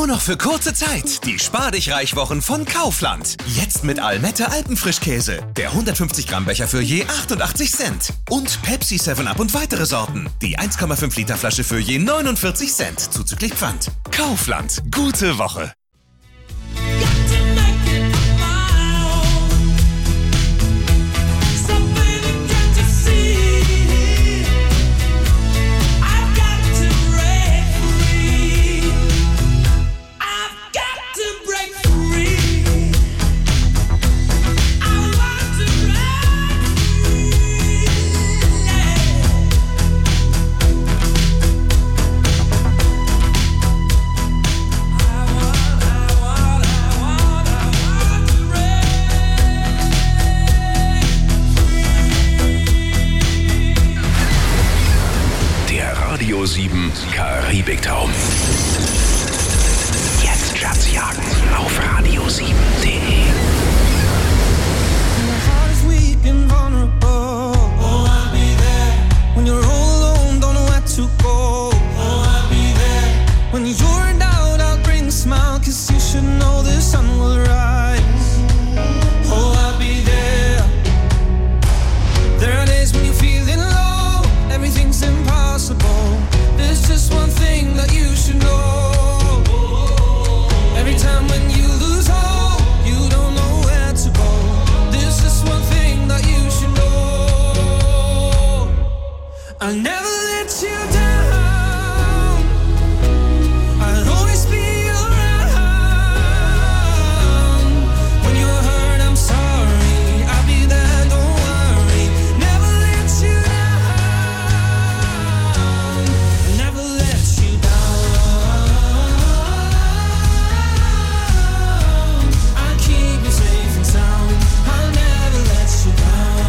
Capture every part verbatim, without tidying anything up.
noch für kurze Zeit die Spar-dich-reich-Wochen von Kaufland. Jetzt mit Almette Alpenfrischkäse. Der hundertfünfzig Gramm Becher für je achtundachtzig Cent. Und Pepsi seven up und weitere Sorten. Die eins Komma fünf Liter Flasche für je neunundvierzig Cent. Zuzüglich Pfand. Kaufland. Gute Woche. sieben Karibiktraum. Jetzt Schatzjagen auf radio sieben punkt de. I'll never let you down. I'll always be around. When you're hurt, I'm sorry. I'll be there, don't worry. Never let you down. I'll never let you down. I'll keep you safe and sound. I'll never let you down.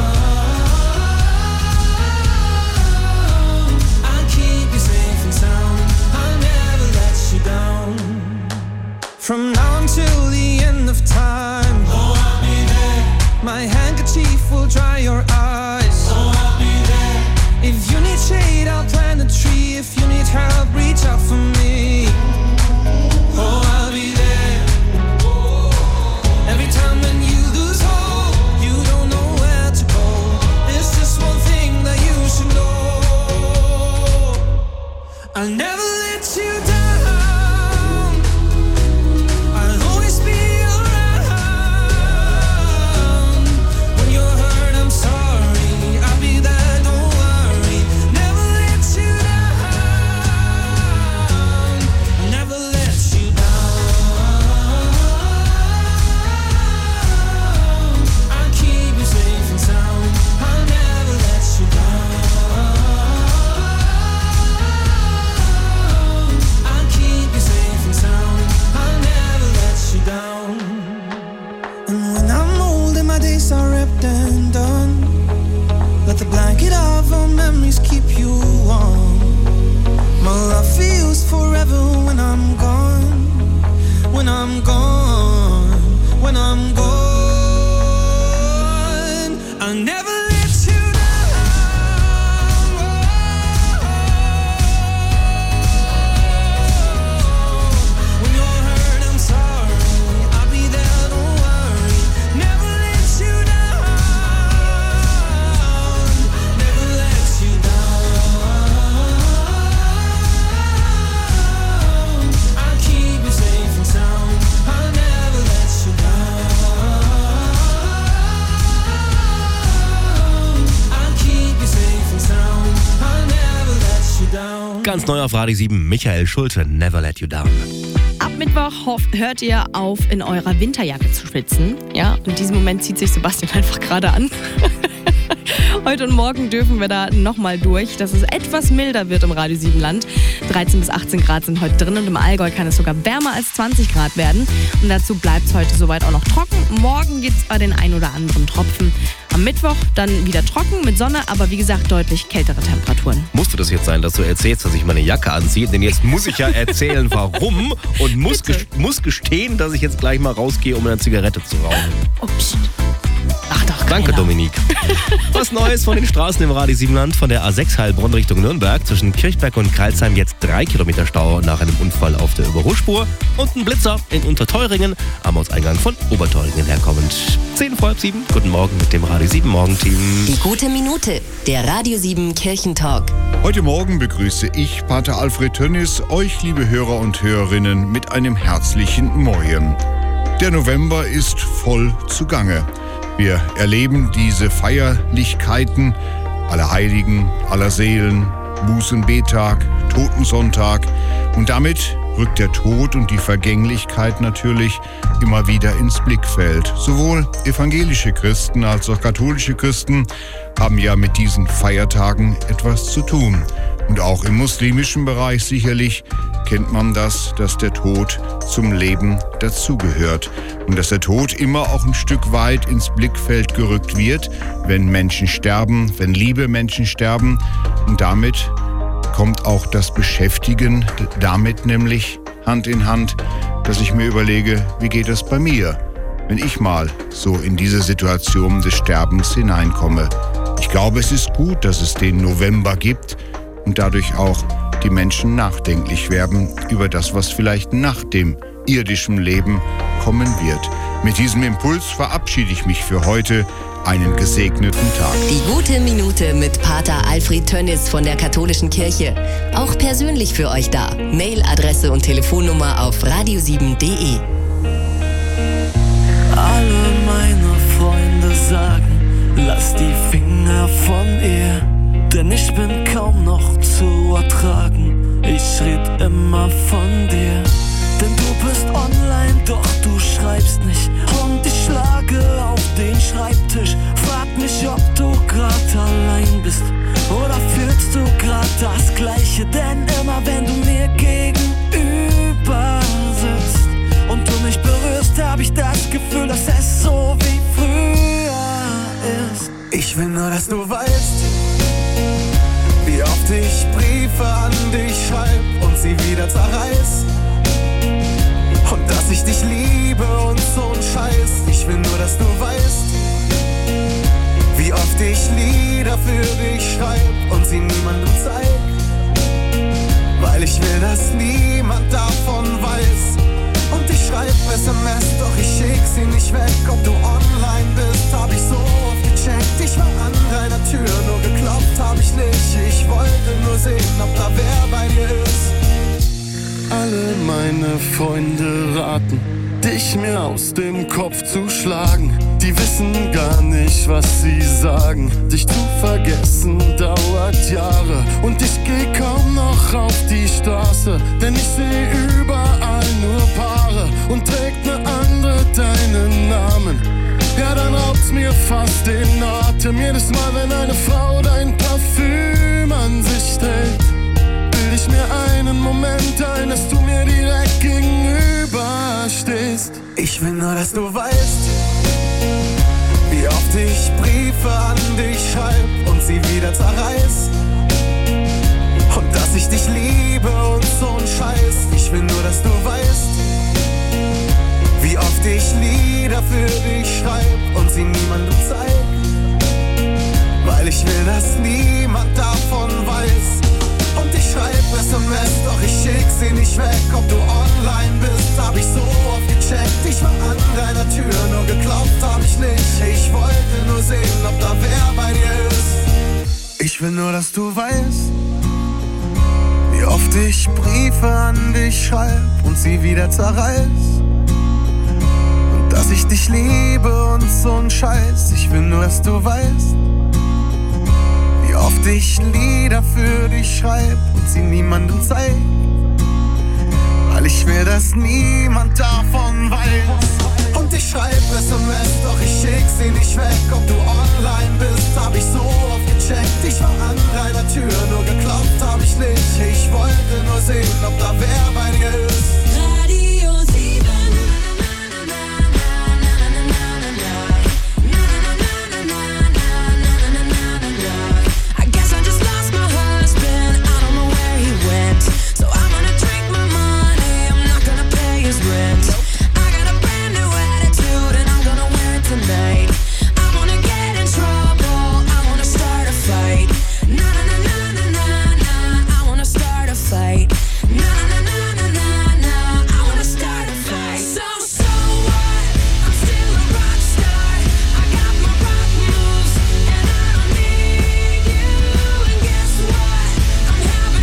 From now until the end of time, oh, I'll be there. My handkerchief will dry your eyes, oh, I'll be there. If you need shade, I'll plant a tree. If you need help, reach out for me. Oh, I'll be there. Every time when you lose hope, you don't know where to go. There's just one thing that you should know. I'll never let you down. Let the blanket of our memories keep you warm. My love feels forever when I'm gone. When I'm gone. When I'm gone. I'll never let you down. When you're hurt, I'm sorry. I'll be there, don't worry. Never let you down. Ganz neu auf Radio sieben, Michael Schulte, Never Let You Down. Ab Mittwoch hört ihr auf, in eurer Winterjacke zu schwitzen. Ja, in diesem Moment zieht sich Sebastian einfach gerade an. Heute und morgen dürfen wir da nochmal durch, dass es etwas milder wird im Radio sieben Land. dreizehn bis achtzehn Grad sind heute drin und im Allgäu kann es sogar wärmer als zwanzig Grad werden. Und dazu bleibt es heute soweit auch noch trocken. Morgen gibt es bei den ein oder anderen Tropfen. Am Mittwoch dann wieder trocken mit Sonne, aber wie gesagt deutlich kältere Temperaturen. Musste das jetzt sein, dass du erzählst, dass ich meine Jacke anziehe? Denn jetzt muss ich ja erzählen, warum und muss, ges- muss gestehen, dass ich jetzt gleich mal rausgehe, um eine Zigarette zu rauchen. Ups. Ach doch, Danke, keiner. Dominik. Was Neues von den Straßen im Radio Siebenland, von der A sechs Heilbronn Richtung Nürnberg. Zwischen Kirchberg und Kreilsheim jetzt drei Kilometer Stau nach einem Unfall auf der Überholspur. Und ein Blitzer in Unterteuringen am Ortseingang von Oberteuringen herkommend. Zehn vor halb sieben. Guten Morgen mit dem Radio sieben Morgenteam. Die gute Minute, der Radio sieben Kirchentalk. Heute Morgen begrüße ich, Pater Alfred Tönnies, euch, liebe Hörer und Hörerinnen, mit einem herzlichen Morgen. Der November ist voll zugange. Wir erleben diese Feierlichkeiten, Allerheiligen, Allerseelen, Bußenbettag, Totensonntag und damit rückt der Tod und die Vergänglichkeit natürlich immer wieder ins Blickfeld. Sowohl evangelische Christen als auch katholische Christen haben ja mit diesen Feiertagen etwas zu tun. Und auch im muslimischen Bereich sicherlich kennt man das, dass der Tod zum Leben dazugehört. Und dass der Tod immer auch ein Stück weit ins Blickfeld gerückt wird, wenn Menschen sterben, wenn liebe Menschen sterben. Und damit kommt auch das Beschäftigen damit nämlich Hand in Hand, dass ich mir überlege, wie geht es bei mir, wenn ich mal so in diese Situation des Sterbens hineinkomme. Ich glaube, es ist gut, dass es den November gibt und dadurch auch die Menschen nachdenklich werden über das, was vielleicht nach dem irdischen Leben kommen wird. Mit diesem Impuls verabschiede ich mich für heute. Einen gesegneten Tag. Die gute Minute mit Pater Alfred Tönnies von der Katholischen Kirche. Auch persönlich für euch da. Mailadresse und Telefonnummer auf radio sieben punkt de. Alle meine Freunde sagen, lass die Finger von ihr, denn ich bin kaum noch zu ertragen. Ich red immer von dir, denn du bist online, doch du schreibst nicht. Und ich schlage auf den Schreibtisch, frag mich, ob du grad allein bist oder fühlst du grad das Gleiche. Denn immer wenn du mir gegenüber sitzt und du mich berührst, hab ich das Gefühl, dass es so wie früher ist. Ich will nur, dass du weißt, wie oft ich Briefe an dich schreib und sie wieder zerreiß. Und dass ich dich liebe und so'n Scheiß. Ich will nur, dass du weißt, wie oft ich Lieder für dich schreib und sie niemandem zeig. Weil ich will, dass niemand davon weiß. Und ich schreib S M S, doch ich schick sie nicht weg. Ob du online bist, hab ich so oft gecheckt. Ich war an deiner Tür, nur geklopft hab ich nicht. Ich wollte nur sehen, ob da wer bei dir ist. Alle meine Freunde raten, dich mir aus dem Kopf zu schlagen. Die wissen gar nicht, was sie sagen. Dich zu vergessen dauert Jahre. Und ich geh kaum noch auf die Straße, denn ich seh überall nur Paare. Und trägt ne andere deinen Namen, ja dann raubt's mir fast den Atem. Jedes Mal, wenn eine Frau dein Parfüm an sich trägt, bild ich mir einen Moment ein, dass du mir direkt gegenüber stehst. Ich will nur, dass du weißt, wie oft ich Briefe an dich schreib und sie wieder zerreiß. Und dass ich dich liebe und so'n Scheiß. Ich will nur, dass du weißt, wie oft ich Lieder für dich schreib und sie niemandem zeig. Weil ich will, dass niemand davon weiß. Und ich schreib S M S, doch ich schick sie nicht weg. Ob du online bist, hab ich so oft gecheckt. Ich war an deiner Tür, nur geklopft hab ich nicht. Ich wollte nur sehen, ob da wer bei dir ist. Ich will nur, dass du weißt, wie oft ich Briefe an dich schreib und sie wieder zerreiß. Und dass ich dich liebe und so'n Scheiß. Ich will nur, dass du weißt, wie oft ich Lieder für dich schreib und sie niemandem zeig. Weil ich will, dass niemand davon weiß. Und ich schreib S M S, doch ich schick sie nicht weg. Ob du online bist, hab ich so oft gecheckt. Ich war an deiner Tür, nur geklopft